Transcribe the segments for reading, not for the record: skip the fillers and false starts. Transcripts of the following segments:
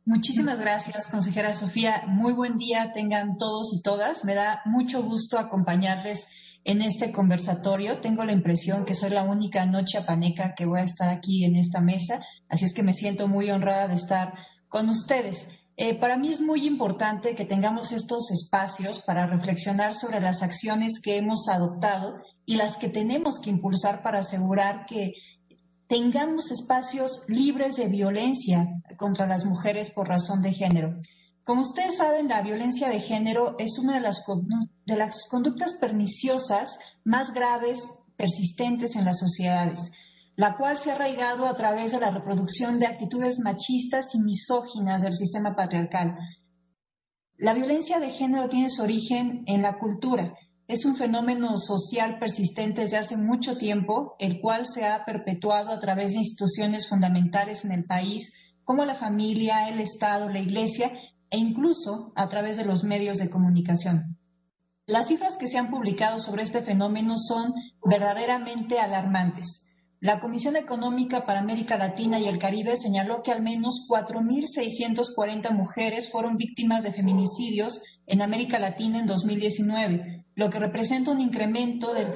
Muchísimas gracias, consejera Sofía. Muy buen día tengan todos y todas. Me da mucho gusto acompañarles en este conversatorio. Tengo la impresión que soy la única no chiapaneca que voy a estar aquí en esta mesa, así es que me siento muy honrada de estar con ustedes. Para mí es muy importante que tengamos estos espacios para reflexionar sobre las acciones que hemos adoptado y las que tenemos que impulsar para asegurar que tengamos espacios libres de violencia contra las mujeres por razón de género. Como ustedes saben, la violencia de género es una de las conductas perniciosas más graves, persistentes en las sociedades, la cual se ha arraigado a través de la reproducción de actitudes machistas y misóginas del sistema patriarcal. La violencia de género tiene su origen en la cultura. Es un fenómeno social persistente desde hace mucho tiempo, el cual se ha perpetuado a través de instituciones fundamentales en el país, como la familia, el Estado, la Iglesia, e incluso a través de los medios de comunicación. Las cifras que se han publicado sobre este fenómeno son verdaderamente alarmantes. La Comisión Económica para América Latina y el Caribe señaló que al menos 4.640 mujeres fueron víctimas de feminicidios en América Latina en 2019, lo que representa un incremento del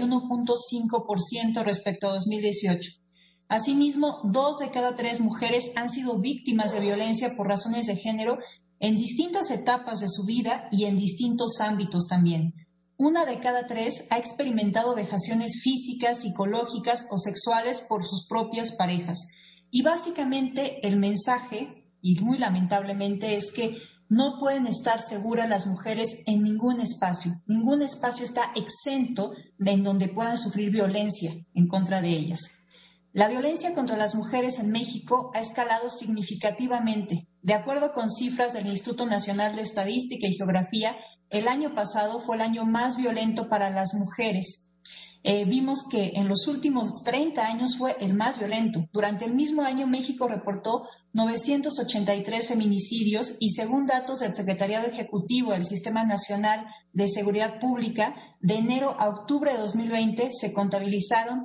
31.5% respecto a 2018. Asimismo, 2 de cada 3 mujeres han sido víctimas de violencia por razones de género en distintas etapas de su vida y en distintos ámbitos también. 1 de cada 3 ha experimentado vejaciones físicas, psicológicas o sexuales por sus propias parejas. Y básicamente el mensaje, y muy lamentablemente, es que no pueden estar seguras las mujeres en ningún espacio. Ningún espacio está exento de en donde puedan sufrir violencia en contra de ellas. La violencia contra las mujeres en México ha escalado significativamente. De acuerdo con cifras del Instituto Nacional de Estadística y Geografía, el año pasado fue el año más violento para las mujeres. Vimos que en los últimos 30 años fue el más violento. Durante el mismo año, México reportó 983 feminicidios y según datos del Secretariado Ejecutivo del Sistema Nacional de Seguridad Pública, de enero a octubre de 2020 se contabilizaron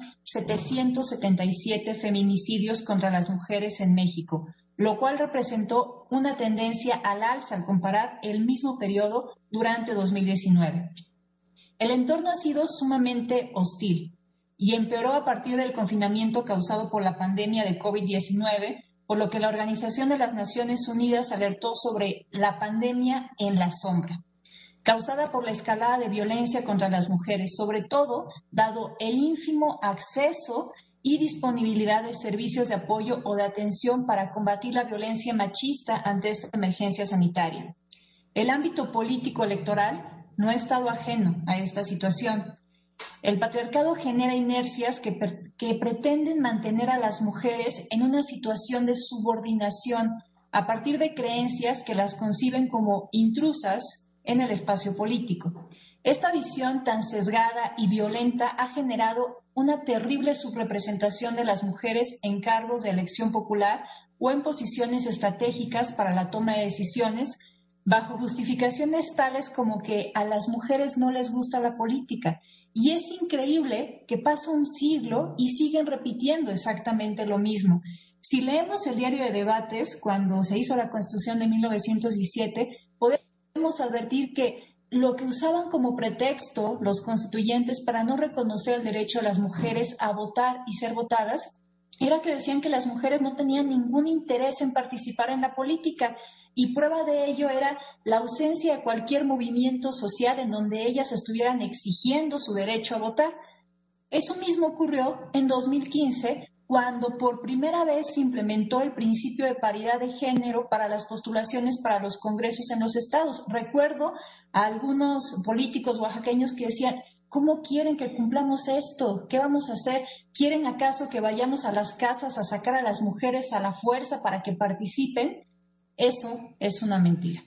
777 feminicidios contra las mujeres en México, lo cual representó una tendencia al alza al comparar el mismo periodo durante 2019. El entorno ha sido sumamente hostil y empeoró a partir del confinamiento causado por la pandemia de COVID-19, por lo que la Organización de las Naciones Unidas alertó sobre la pandemia en la sombra, causada por la escalada de violencia contra las mujeres, sobre todo dado el ínfimo acceso y disponibilidad de servicios de apoyo o de atención para combatir la violencia machista ante esta emergencia sanitaria. El ámbito político electoral no ha estado ajeno a esta situación. El patriarcado genera inercias que pretenden mantener a las mujeres en una situación de subordinación a partir de creencias que las conciben como intrusas en el espacio político. Esta visión tan sesgada y violenta ha generado una terrible subrepresentación de las mujeres en cargos de elección popular o en posiciones estratégicas para la toma de decisiones, bajo justificaciones tales como que a las mujeres no les gusta la política. Y es increíble que pasa un siglo y siguen repitiendo exactamente lo mismo. Si leemos el diario de debates, cuando se hizo la Constitución de 1917, podemos advertir que lo que usaban como pretexto los constituyentes para no reconocer el derecho de las mujeres a votar y ser votadas era que decían que las mujeres no tenían ningún interés en participar en la política. Y prueba de ello era la ausencia de cualquier movimiento social en donde ellas estuvieran exigiendo su derecho a votar. Eso mismo ocurrió en 2015, cuando por primera vez se implementó el principio de paridad de género para las postulaciones para los congresos en los estados. Recuerdo a algunos políticos oaxaqueños que decían: ¿cómo quieren que cumplamos esto? ¿Qué vamos a hacer? ¿Quieren acaso que vayamos a las casas a sacar a las mujeres a la fuerza para que participen? Eso es una mentira.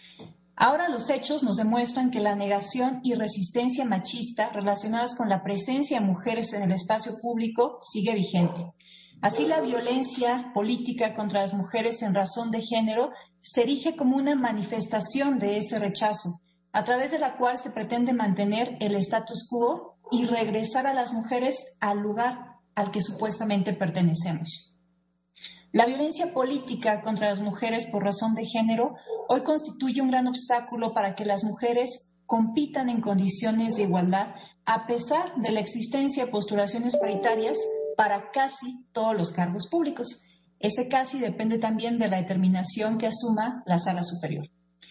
Ahora los hechos nos demuestran que la negación y resistencia machista relacionadas con la presencia de mujeres en el espacio público sigue vigente. Así, la violencia política contra las mujeres en razón de género se erige como una manifestación de ese rechazo, a través de la cual se pretende mantener el status quo y regresar a las mujeres al lugar al que supuestamente pertenecemos. La violencia política contra las mujeres por razón de género hoy constituye un gran obstáculo para que las mujeres compitan en condiciones de igualdad, a pesar de la existencia de postulaciones paritarias para casi todos los cargos públicos. Ese casi depende también de la determinación que asuma la Sala Superior.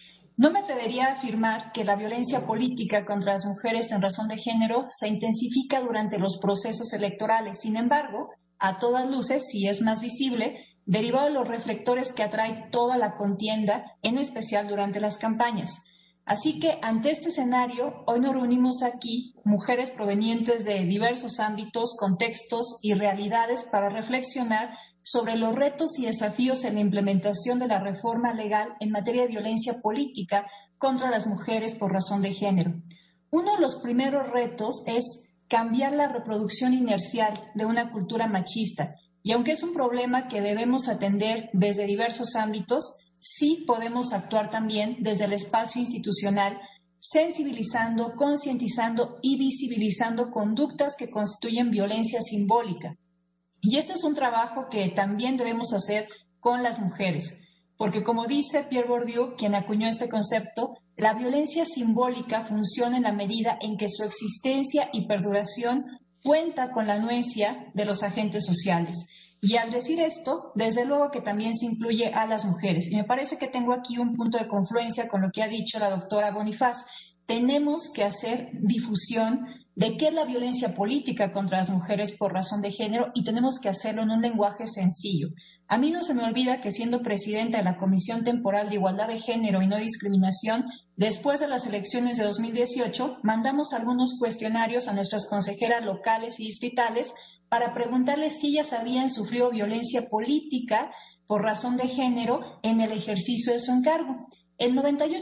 No me atrevería a afirmar que la violencia política contra las mujeres en razón de género se intensifica durante los procesos electorales. Sin embargo, a todas luces, sí es más visible, derivado de los reflectores que atrae toda la contienda, en especial durante las campañas. Así que, ante este escenario, hoy nos reunimos aquí mujeres provenientes de diversos ámbitos, contextos y realidades para reflexionar sobre los retos y desafíos en la implementación de la reforma legal en materia de violencia política contra las mujeres por razón de género. Uno de los primeros retos es cambiar la reproducción inercial de una cultura machista. Y aunque es un problema que debemos atender desde diversos ámbitos, sí podemos actuar también desde el espacio institucional, sensibilizando, concientizando y visibilizando conductas que constituyen violencia simbólica. Y este es un trabajo que también debemos hacer con las mujeres, porque como dice Pierre Bourdieu, quien acuñó este concepto, la violencia simbólica funciona en la medida en que su existencia y perduración cuenta con la anuencia de los agentes sociales. Y al decir esto, desde luego que también se incluye a las mujeres. Y me parece que tengo aquí un punto de confluencia con lo que ha dicho la doctora Bonifaz. Tenemos que hacer difusión de qué es la violencia política contra las mujeres por razón de género y tenemos que hacerlo en un lenguaje sencillo. A mí no se me olvida que siendo presidenta de la Comisión Temporal de Igualdad de Género y No Discriminación, después de las elecciones de 2018, mandamos algunos cuestionarios a nuestras consejeras locales y distritales para preguntarles si ellas habían sufrido violencia política por razón de género en el ejercicio de su encargo. El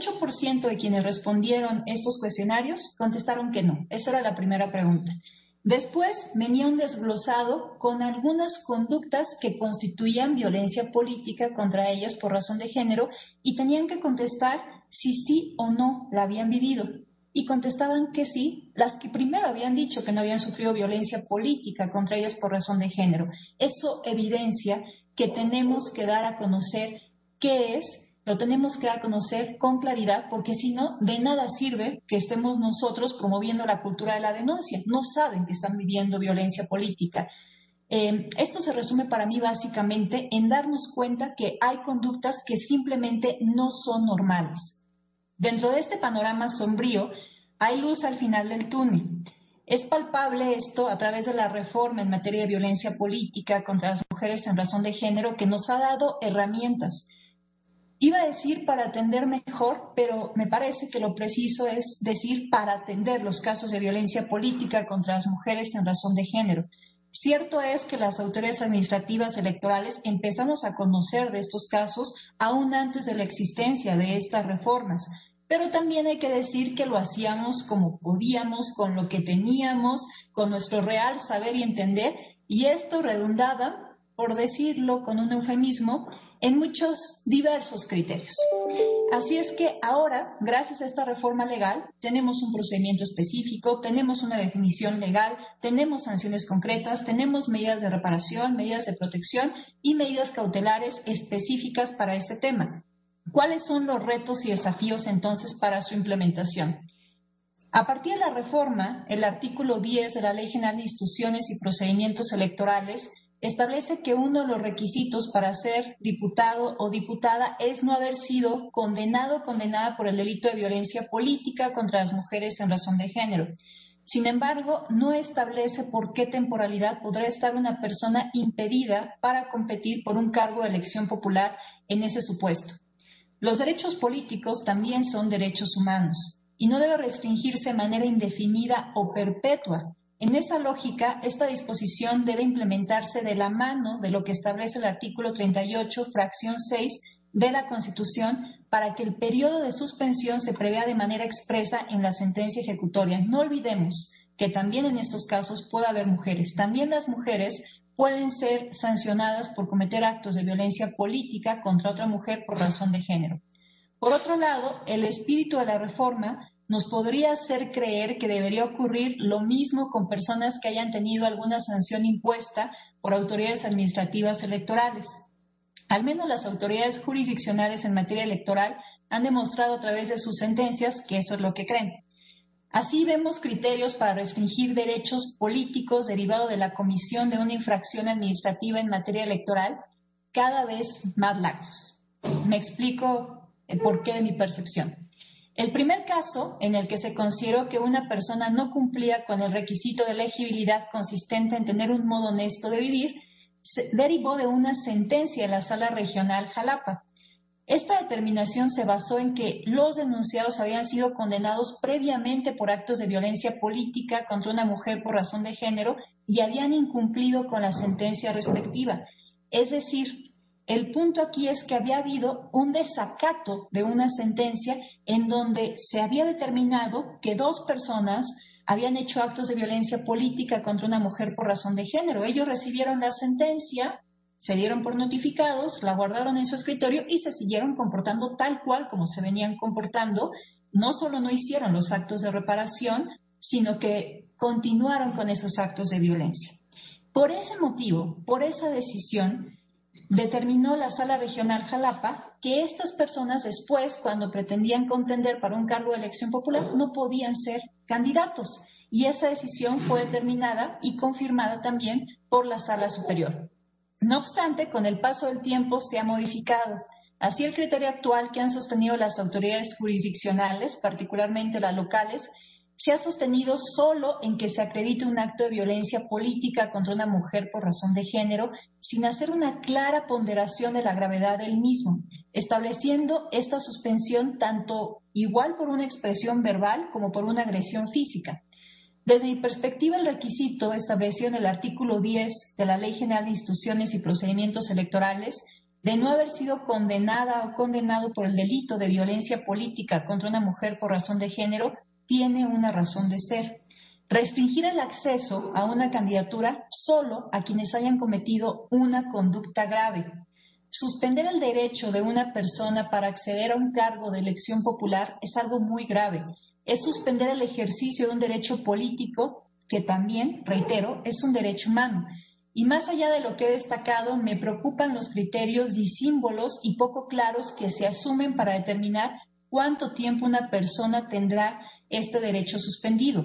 98% de quienes respondieron estos cuestionarios contestaron que no. Esa era la primera pregunta. Después venía un desglosado con algunas conductas que constituían violencia política contra ellas por razón de género y tenían que contestar si sí o no la habían vivido. Y contestaban que sí, las que primero habían dicho que no habían sufrido violencia política contra ellas por razón de género. Eso evidencia que tenemos que dar a conocer qué es. Lo tenemos que dar a conocer con claridad, porque si no, de nada sirve que estemos nosotros promoviendo la cultura de la denuncia. No saben que están viviendo violencia política. Esto se resume para mí básicamente en darnos cuenta que hay conductas que simplemente no son normales. Dentro de este panorama sombrío, hay luz al final del túnel. Es palpable esto a través de la reforma en materia de violencia política contra las mujeres en razón de género, que nos ha dado herramientas. Iba a decir para atender mejor, pero me parece que lo preciso es decir para atender los casos de violencia política contra las mujeres en razón de género. Cierto es que las autoridades administrativas electorales empezamos a conocer de estos casos aún antes de la existencia de estas reformas, pero también hay que decir que lo hacíamos como podíamos, con lo que teníamos, con nuestro real saber y entender, y esto redundaba, por decirlo con un eufemismo, en muchos diversos criterios. Así es que ahora, gracias a esta reforma legal, tenemos un procedimiento específico, tenemos una definición legal, tenemos sanciones concretas, tenemos medidas de reparación, medidas de protección y medidas cautelares específicas para este tema. ¿Cuáles son los retos y desafíos entonces para su implementación? A partir de la reforma, el artículo 10 de la Ley General de Instituciones y Procedimientos Electorales establece que uno de los requisitos para ser diputado o diputada es no haber sido condenado o condenada por el delito de violencia política contra las mujeres en razón de género. Sin embargo, no establece por qué temporalidad podrá estar una persona impedida para competir por un cargo de elección popular en ese supuesto. Los derechos políticos también son derechos humanos y no debe restringirse de manera indefinida o perpetua. En esa lógica, esta disposición debe implementarse de la mano de lo que establece el artículo 38, fracción 6 de la Constitución, para que el periodo de suspensión se prevea de manera expresa en la sentencia ejecutoria. No olvidemos que también en estos casos puede haber mujeres. También las mujeres pueden ser sancionadas por cometer actos de violencia política contra otra mujer por razón de género. Por otro lado, el espíritu de la reforma nos podría hacer creer que debería ocurrir lo mismo con personas que hayan tenido alguna sanción impuesta por autoridades administrativas electorales. Al menos las autoridades jurisdiccionales en materia electoral han demostrado a través de sus sentencias que eso es lo que creen. Así vemos criterios para restringir derechos políticos derivados de la comisión de una infracción administrativa en materia electoral cada vez más laxos. Me explico el porqué de mi percepción. El primer caso en el que se consideró que una persona no cumplía con el requisito de elegibilidad consistente en tener un modo honesto de vivir se derivó de una sentencia de la Sala Regional Jalapa. Esta determinación se basó en que los denunciados habían sido condenados previamente por actos de violencia política contra una mujer por razón de género y habían incumplido con la sentencia respectiva. Es decir, el punto aquí es que había habido un desacato de una sentencia en donde se había determinado que dos personas habían hecho actos de violencia política contra una mujer por razón de género. Ellos recibieron la sentencia, se dieron por notificados, la guardaron en su escritorio y se siguieron comportando tal cual como se venían comportando. No solo no hicieron los actos de reparación, sino que continuaron con esos actos de violencia. Por ese motivo, por esa decisión, determinó la Sala Regional Jalapa que estas personas después, cuando pretendían contender para un cargo de elección popular, no podían ser candidatos. Y esa decisión fue determinada y confirmada también por la Sala Superior. No obstante, con el paso del tiempo se ha modificado. Así, el criterio actual que han sostenido las autoridades jurisdiccionales, particularmente las locales, se ha sostenido solo en que se acredite un acto de violencia política contra una mujer por razón de género, sin hacer una clara ponderación de la gravedad del mismo, estableciendo esta suspensión tanto igual por una expresión verbal como por una agresión física. Desde mi perspectiva, el requisito establecido en el artículo 10 de la Ley General de Instituciones y Procedimientos Electorales de no haber sido condenada o condenado por el delito de violencia política contra una mujer por razón de género tiene una razón de ser. Restringir el acceso a una candidatura solo a quienes hayan cometido una conducta grave. Suspender el derecho de una persona para acceder a un cargo de elección popular es algo muy grave. Es suspender el ejercicio de un derecho político que también, reitero, es un derecho humano. Y más allá de lo que he destacado, me preocupan los criterios disímbolos y poco claros que se asumen para determinar cuánto tiempo una persona tendrá este derecho suspendido.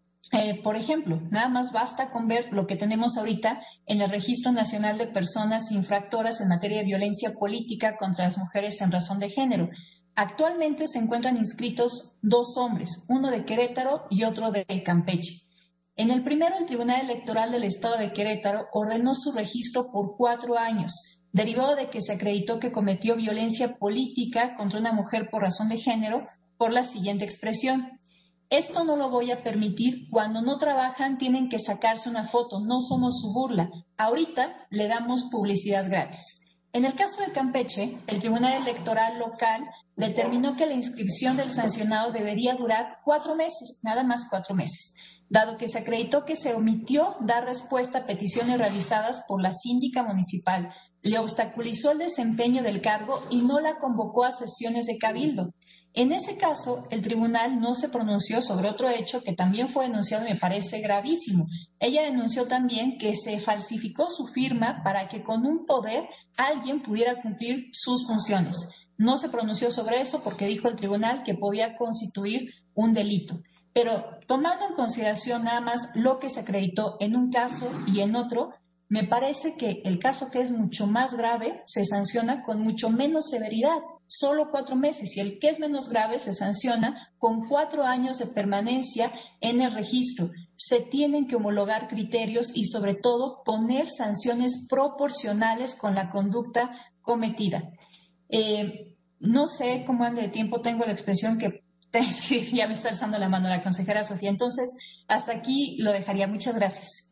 Por ejemplo, nada más basta con ver lo que tenemos ahorita en el Registro Nacional de Personas Infractoras en materia de violencia política contra las mujeres en razón de género. Actualmente se encuentran inscritos dos hombres, uno de Querétaro y otro de Campeche. En el primero, el Tribunal Electoral del Estado de Querétaro ordenó su registro por 4 años, derivado de que se acreditó que cometió violencia política contra una mujer por razón de género por la siguiente expresión: esto no lo voy a permitir, cuando no trabajan tienen que sacarse una foto, no somos su burla, ahorita le damos publicidad gratis. En el caso de Campeche, el Tribunal Electoral local determinó que la inscripción del sancionado debería durar 4 meses, nada más 4 meses, dado que se acreditó que se omitió dar respuesta a peticiones realizadas por la síndica municipal, le obstaculizó el desempeño del cargo y no la convocó a sesiones de cabildo. En ese caso, el tribunal no se pronunció sobre otro hecho que también fue denunciado y me parece gravísimo. Ella denunció también que se falsificó su firma para que con un poder alguien pudiera cumplir sus funciones. No se pronunció sobre eso porque dijo el tribunal que podía constituir un delito. Pero tomando en consideración nada más lo que se acreditó en un caso y en otro, me parece que el caso que es mucho más grave se sanciona con mucho menos severidad, solo 4 meses, y el que es menos grave se sanciona con 4 años de permanencia en el registro. Se tienen que homologar criterios y sobre todo poner sanciones proporcionales con la conducta cometida. No sé cómo ande de tiempo, tengo la expresión que sí, ya me está alzando la mano la consejera Sofía. Entonces, hasta aquí lo dejaría. Muchas gracias.